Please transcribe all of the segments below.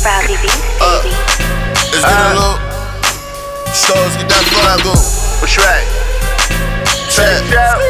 Proudly Beats, baby. Let's get a little. Stars, get that flag go. What's right? Check.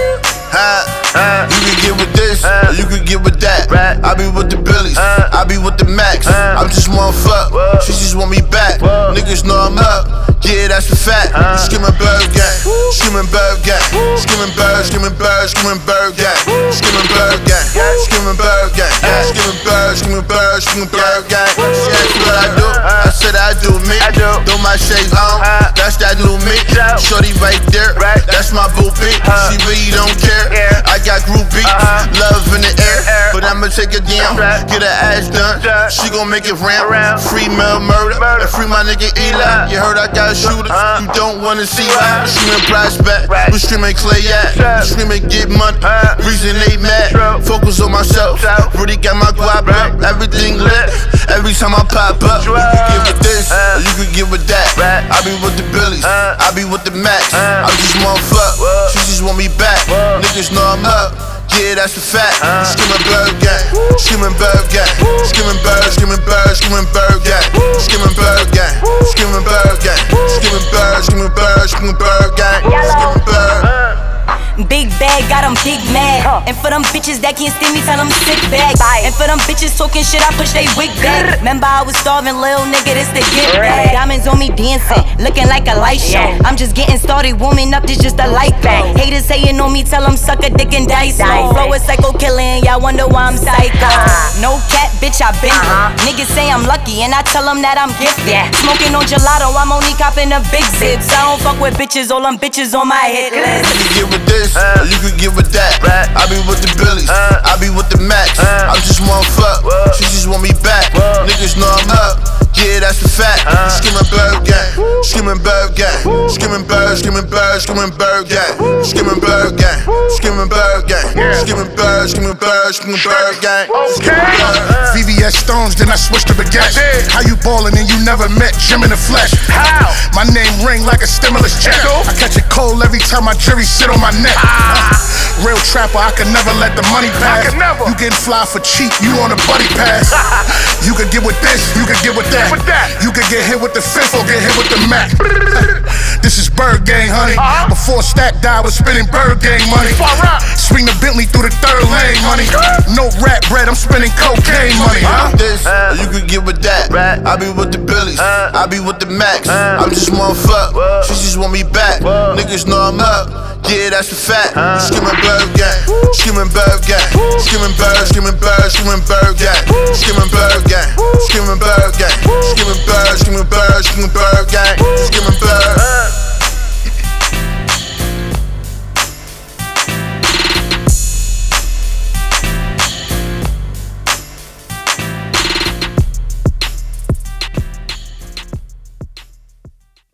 You can get with this, or you can get with that. I be with the Billies, I be with the Max. I'm just one fuck, she just want me back. Niggas know I'm up, yeah, that's a fact. You skimming bird gang, skimming bird gang, skimming bird, skimming bird, skimming bird gang, skimming bird gang, skimming bird gang, skimming bird, skimming bird, skimming bird gang. See, that's what I do. I said I do me. Throw my shades on, that's that new me. Shorty right there, that's my boo beat. She really don't care. I got groupie, love in the air, but I'ma take it down, get her ass done. She gon' make it round. Free Mel Murder, and free my nigga Eli. You heard I got shooters, you don't wanna see why. We streamin' prospect, we streamin' Clay at, we streamin' get money. Reason they mad, focus on myself. Really got my guap up, everything lit. Every time I pop up, you can get with this, or you can get with that. I be with the Billies, I be with the Max. I'm just one fuck, she just want me back. Niggas know I'm up, yeah, that's a fact. Skimming bird gang, skimming bird gang, skimming bird, skimming bird, skimming bird gang, skimming bird gang, skimming bird gang, skimming bird, skimming bird, skimming bird gang, skimming bird. Big bag, got them big mad. And for them bitches that can't stand me, tell them sick bag. And for them bitches talking shit, I push they wig back. Remember I was starving, lil nigga, this the get back. Diamonds on me dancing, looking like a light show. I'm just getting started, warming up, this just a light back. Haters hating on me, tell them suck a dick and dice. Flow is psycho killing, y'all wonder why I'm psycho. No cat, bitch, I been Niggas say I'm lucky, and I tell them that I'm gifted. Smoking on gelato, I'm only copping the big zips. I don't fuck with bitches, all them bitches on my hit list. You can get with this, or you can get with that. I be with the Billies, I be with the Max. I'm just one fuck, she just want me back. Niggas know I'm up, yeah, that's a fact. Skimming bird gang, skimming bird gang, skimming bird, skimming bird, skimming bird gang, skimming bird gang, skimming bird gang, skimming bird, skimming bird, skimming bird gang. VVS Stones, then I switched to baguette. How you ballin' and you never met Jim in the flesh? How? My name ring like a stimulus check. I catch it cold every time my jury sit on my neck. Real trapper, I can never let the money pass. You getting fly for cheap, you on a buddy pass. You could get with this, you could get with that. You could get hit with the fifth or get hit with the Mac. This is Bird Gang, honey. Before Stack died, was spending Bird Gang money. Swing the Bentley through the third lane, money. No rat bread, I'm spending cocaine money. This, or you could get with that. I be with the Billies, I be with the Max. I'm just one fuck, she just want me back. Niggas know I'm up, yeah, that's a fact. Skimming bird gang, skimming bird gang, skimming bird, skimming bird, skimming bird gang, skimming bird gang, skimming bird gang, skimming bird, skimming bird, skimming bird.